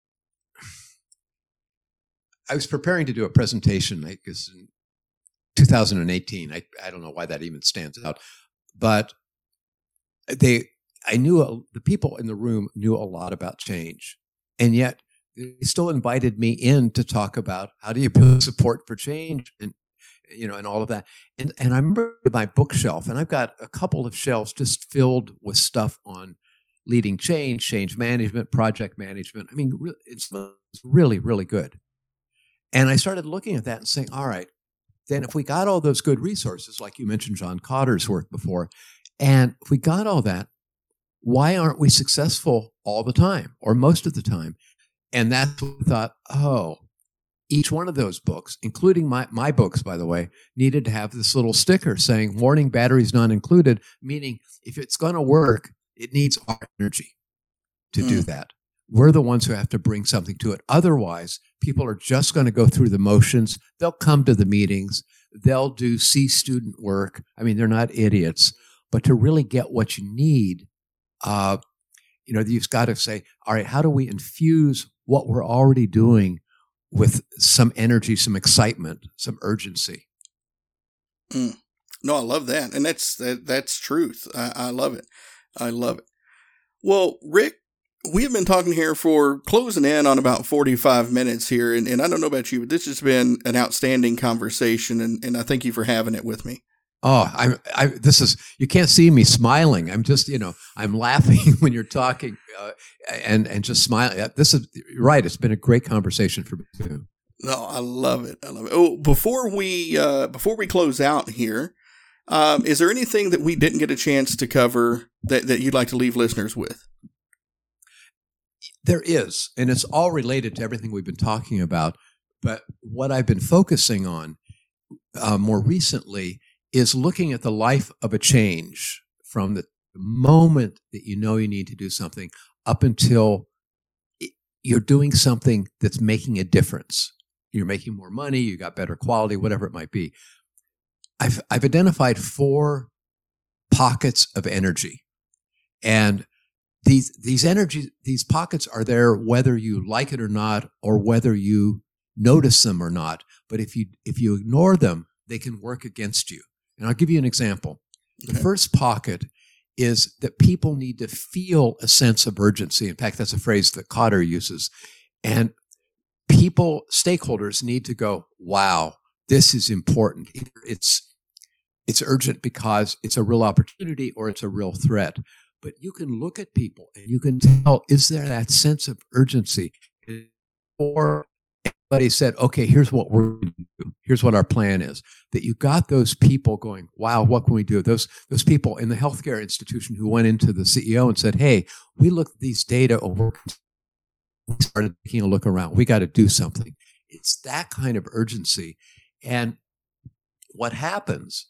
I was preparing to do a presentation, I guess, in two thousand eighteen. I, I don't know why that even stands out, but they, I knew a, the people in the room knew a lot about change, and yet they still invited me in to talk about how do you build support for change and, you know, and all of that. And and I remember my bookshelf, and I've got a couple of shelves just filled with stuff on leading change, change management, project management. I mean, it's really, really good. And I started looking at that and saying, all right, then if we got all those good resources, like you mentioned John Cotter's work before, and if we got all that, why aren't we successful all the time or most of the time? And that's what I thought, oh, each one of those books, including my, my books, by the way, needed to have this little sticker saying, warning, batteries not included, meaning if it's going to work, it needs our energy to mm. do that. We're the ones who have to bring something to it. Otherwise, people are just going to go through the motions. They'll come to the meetings. They'll do C student work. I mean, they're not idiots. But to really get what you need, uh, you know, you've got to say, all right, how do we infuse what we're already doing with some energy, some excitement, some urgency? Mm. No, I love that. And that's that, that's truth. I, I love it. I love it. Well, Rick, we have been talking here for closing in on about forty-five minutes here. And, and I don't know about you, but this has been an outstanding conversation. And, and I thank you for having it with me. Oh, I, I, this is, you can't see me smiling. I'm just, you know, I'm laughing when you're talking uh, and, and just smiling. This is right. It's been a great conversation for me too. No, I love it. I love it. Oh, before we, uh, before we close out here, um, is there anything that we didn't get a chance to cover that, that you'd like to leave listeners with? There is, and it's all related to everything we've been talking about. But what I've been focusing on uh, more recently is looking at the life of a change from the moment that you know you need to do something up until you're doing something that's making a difference. You're making more money, you got better quality, whatever it might be. I've I've identified four pockets of energy. And these these energy these pockets are there whether you like it or not, or whether you notice them or not. But if you if you ignore them, they can work against you. And I'll give you an example. The okay. first pocket is that people need to feel a sense of urgency. In fact, that's a phrase that Kotter uses. And people, stakeholders need to go, wow, this is important. It's, it's urgent because it's a real opportunity or it's a real threat. But you can look at people and you can tell, is there that sense of urgency? Or everybody said, okay, here's what we're going to do. Here's what our plan is. That you got those people going, wow, what can we do? Those those people in the healthcare institution who went into the C E O and said, hey, we looked at these data over, we started taking a look around. We got to do something. It's that kind of urgency. And what happens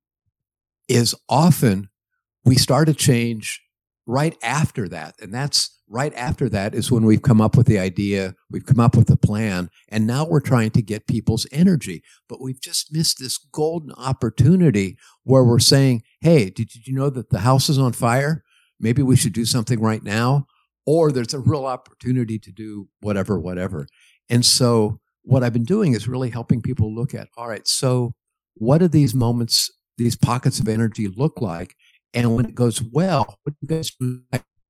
is often we start a change right after that. And that's right after that is when we've come up with the idea, we've come up with a plan, and now we're trying to get people's energy. But we've just missed this golden opportunity where we're saying, hey, did you know that the house is on fire? Maybe we should do something right now. Or there's a real opportunity to do whatever, whatever. And so what I've been doing is really helping people look at, all right, so what do these moments, these pockets of energy look like? And when it goes well, what do you guys do?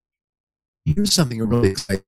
Here's something really exciting,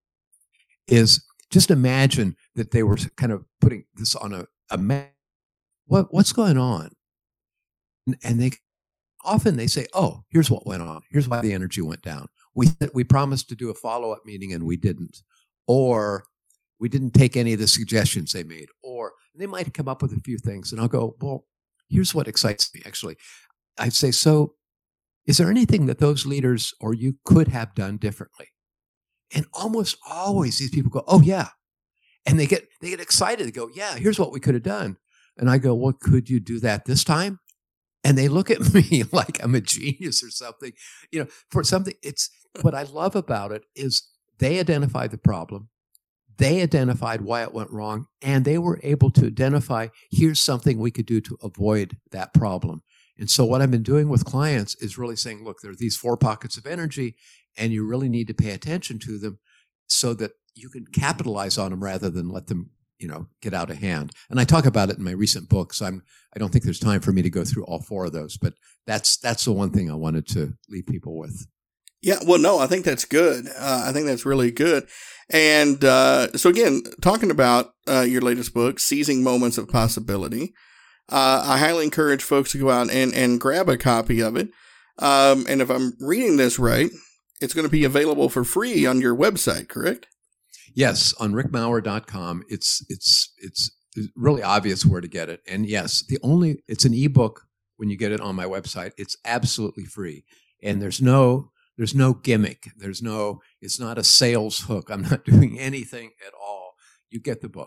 is just imagine that they were kind of putting this on a, a map. What, what's going on? And, and they often they say, oh, here's what went on. Here's why the energy went down. We we promised to do a follow-up meeting and we didn't. Or we didn't take any of the suggestions they made. Or they might come up with a few things. And I'll go, well, here's what excites me, actually. I'd say, so is there anything that those leaders or you could have done differently? And almost always these people go, oh, yeah. And they get they get excited. They go, yeah, here's what we could have done. And I go, well, could you do that this time? And they look at me like I'm a genius or something. You know, for something, it's what I love about it is they identified the problem. They identified why it went wrong. And they were able to identify, here's something we could do to avoid that problem. And so what I've been doing with clients is really saying, look, there are these four pockets of energy, and you really need to pay attention to them so that you can capitalize on them rather than let them, you know, get out of hand. And I talk about it in my recent book, so I'm, I don't think there's time for me to go through all four of those, but that's that's the one thing I wanted to leave people with. Yeah, well, no, I think that's good. Uh, I think that's really good. And uh, so again, talking about uh, your latest book, Seizing Moments of Possibility, uh, I highly encourage folks to go out and, and grab a copy of it. Um, and if I'm reading this right, it's going to be available for free on your website, correct? Yes, on rick maurer dot com. It's it's it's really obvious where to get it. And yes, the only it's an ebook when you get it on my website. It's absolutely free. And there's no there's no gimmick. There's no it's not a sales hook. I'm not doing anything at all. You get the book.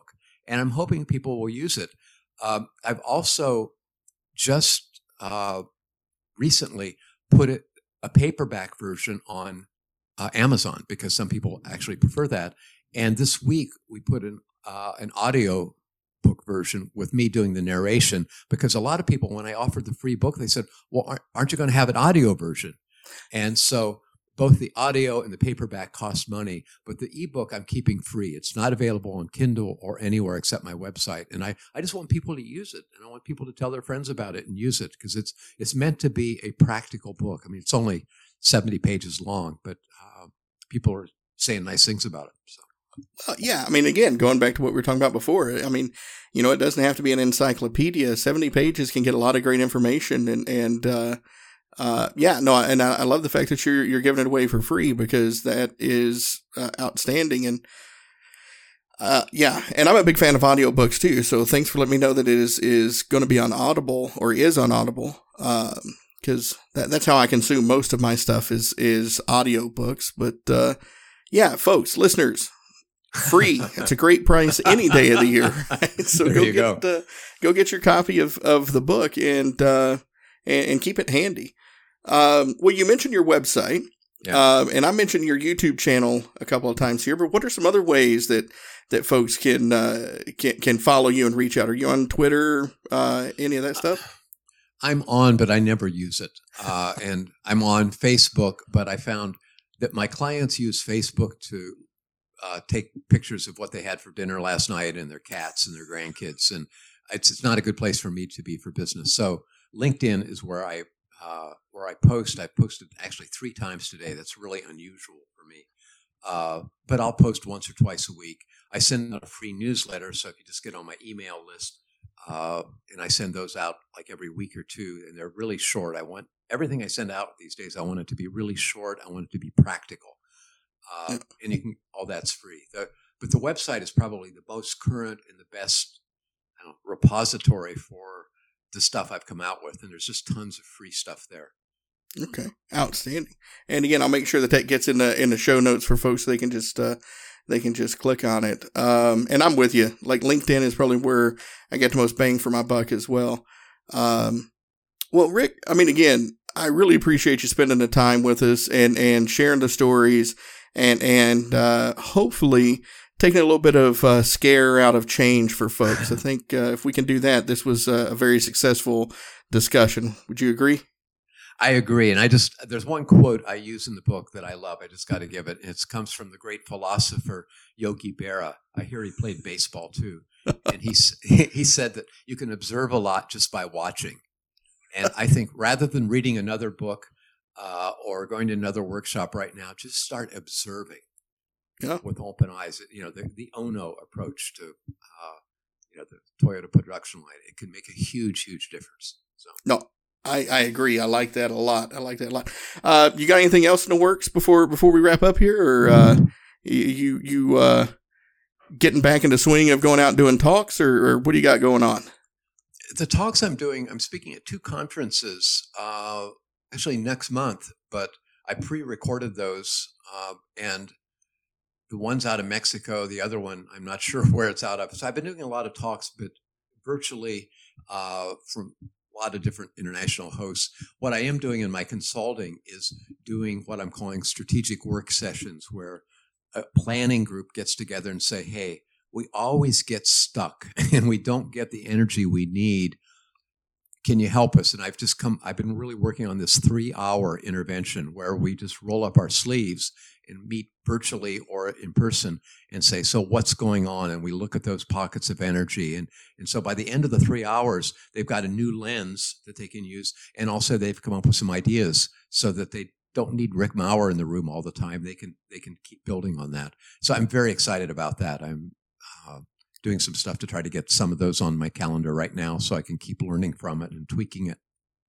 and I'm hoping people will use it. Um, I've also just uh, recently put it, a paperback version on uh, Amazon because some people actually prefer that. And this week we put an uh, an audio book version with me doing the narration, because a lot of people, when I offered the free book, they said, well, aren't, aren't you going to have an audio version? And so both the audio and the paperback cost money, but the ebook I'm keeping free. It's not available on Kindle or anywhere except my website. And I, I just want people to use it. And I want people to tell their friends about it and use it, because it's it's meant to be a practical book. I mean, it's only seventy pages long, but uh, people are saying nice things about it. So. Well, yeah, I mean, again, going back to what we were talking about before, I mean, you know, it doesn't have to be an encyclopedia. seventy pages can get a lot of great information, and and uh, uh, yeah, no, and I, I love the fact that you're you're giving it away for free, because that is uh, outstanding. And uh, yeah, and I'm a big fan of audiobooks too. So thanks for letting me know that it is is going to be on Audible, or is on Audible, because um, that, that's how I consume most of my stuff is is audiobooks. But uh, yeah, folks, listeners. Free. It's a great price any day of the year. Right? So there go you get go. Uh, go get your copy of, of the book and, uh, and and keep it handy. Um, well, you mentioned your website, Yeah. uh, and I mentioned your YouTube channel a couple of times here. But what are some other ways that that folks can uh, can can follow you and reach out? Are you on Twitter? Uh, any of that stuff? I'm on, but I never use it. Uh, and I'm on Facebook, but I found that my clients use Facebook to Uh, take pictures of what they had for dinner last night and their cats and their grandkids. And it's, it's not a good place for me to be for business. So LinkedIn is where I uh, where I post. I posted actually three times today. That's really unusual for me. Uh, but I'll post once or twice a week. I send out a free newsletter, so if you just get on my email list, uh, and I send those out like every week or two, and they're really short. I want everything I send out these days, I want it to be really short. I want it to be practical. Uh, and you can, all that's free. The, but the website is probably the most current and the best I don't know, repository for the stuff I've come out with. And there's just tons of free stuff there. Okay. Outstanding. And again, I'll make sure that that gets in the, in the show notes for folks so they can just, uh, they can just click on it. Um, and I'm with you. Like LinkedIn is probably where I get the most bang for my buck as well. Um, well, Rick, I mean, again, I really appreciate you spending the time with us and, and sharing the stories. And and uh, hopefully taking a little bit of uh, scare out of change for folks. I think uh, if we can do that, this was a, a very successful discussion. Would you agree? I agree. And I just, there's one quote I use in the book that I love. I just got to give it. It comes from the great philosopher Yogi Berra. I hear he played baseball too. And he, he said that you can observe a lot just by watching. And I think rather than reading another book, Uh, or going to another workshop right now, just start observing yeah. with open eyes. You know, the, the Ono approach to, uh, you know, the Toyota production line, it can make a huge, huge difference. So no, I, I agree. I like that a lot. I like that a lot. Uh, you got anything else in the works before before we wrap up here, or uh, you you uh, getting back into swing of going out and doing talks, or, or what do you got going on? The talks I'm doing, I'm speaking at two conferences. Uh, Actually, next month, but I pre-recorded those, uh, and the one's out of Mexico. The other one, I'm not sure where it's out of. So I've been doing a lot of talks, but virtually uh, from a lot of different international hosts. What I am doing in my consulting is doing what I'm calling strategic work sessions, where a planning group gets together and say, hey, we always get stuck and we don't get the energy we need. Can you help us? And I've just come, I've been really working on this three hour intervention where we just roll up our sleeves and meet virtually or in person and say, so what's going on? And we look at those pockets of energy. And, and so by the end of the three hours, they've got a new lens that they can use. And also they've come up with some ideas so that they don't need Rick Maurer in the room all the time. They can, they can keep building on that. So I'm very excited about that. I'm, uh, doing some stuff to try to get some of those on my calendar right now so I can keep learning from it and tweaking it.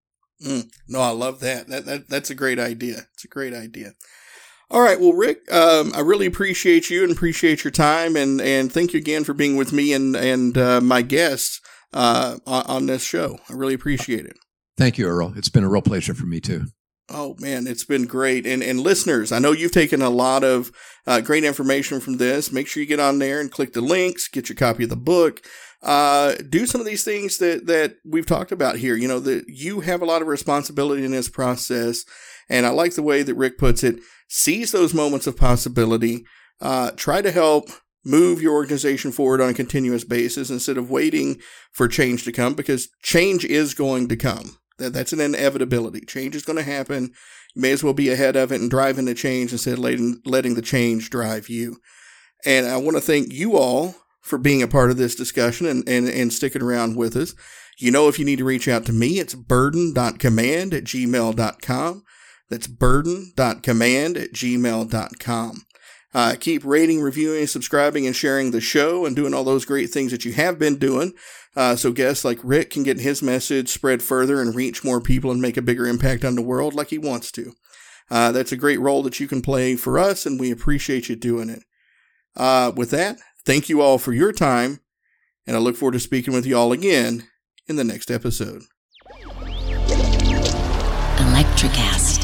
Mm, no, I love that. That, that. That's a great idea. It's a great idea. All right. Well, Rick, um, I really appreciate you and appreciate your time. And, and thank you again for being with me and, and uh, my guests uh, on, on this show. I really appreciate it. Thank you, Earl. It's been a real pleasure for me too. Oh, man, it's been great. And and listeners, I know you've taken a lot of uh, great information from this. Make sure you get on there and click the links, get your copy of the book. Uh, do some of these things that, that we've talked about here. You know, that you have a lot of responsibility in this process. And I like the way that Rick puts it. Seize those moments of possibility. Uh, try to help move your organization forward on a continuous basis instead of waiting for change to come, because change is going to come. That That's an inevitability. Change is going to happen. You may as well be ahead of it and driving the change instead of letting, letting the change drive you. And I want to thank you all for being a part of this discussion and, and, and sticking around with us. You know, if you need to reach out to me, it's burden dot command at gmail dot com. That's burden dot command at gmail dot com. Uh, keep rating, reviewing, subscribing, and sharing the show and doing all those great things that you have been doing. Uh, so guests like Rick can get his message spread further and reach more people and make a bigger impact on the world like he wants to. Uh, that's a great role that you can play for us, and we appreciate you doing it. Uh, with that, thank you all for your time, and I look forward to speaking with you all again in the next episode. Electricast.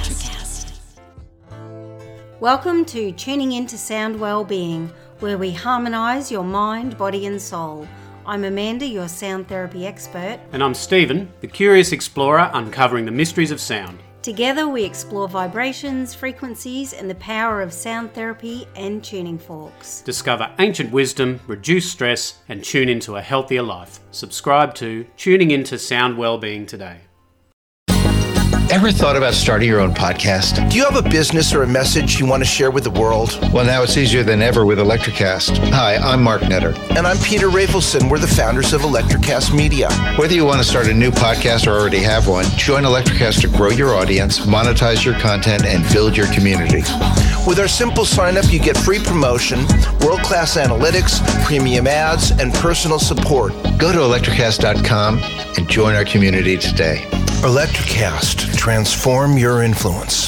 Welcome to Tuning Into Sound Wellbeing, where we harmonise your mind, body and soul. I'm Amanda, your sound therapy expert. And I'm Stephen, the curious explorer uncovering the mysteries of sound. Together we explore vibrations, frequencies and the power of sound therapy and tuning forks. Discover ancient wisdom, reduce stress and tune into a healthier life. Subscribe to Tuning Into Sound Wellbeing today. Ever thought about starting your own podcast? Do you have a business or a message you want to share with the world? Well, now it's easier than ever with Electricast. Hi, I'm Mark Netter. And I'm Peter Rafelson. We're the founders of Electricast Media. Whether you want to start a new podcast or already have one, join Electricast to grow your audience, monetize your content, and build your community. With our simple sign-up, you get free promotion, world-class analytics, premium ads, and personal support. Go to electricast dot com and join our community today. Electricast. Transform your influence.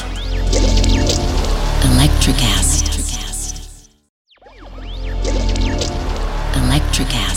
Electricast. Electricast.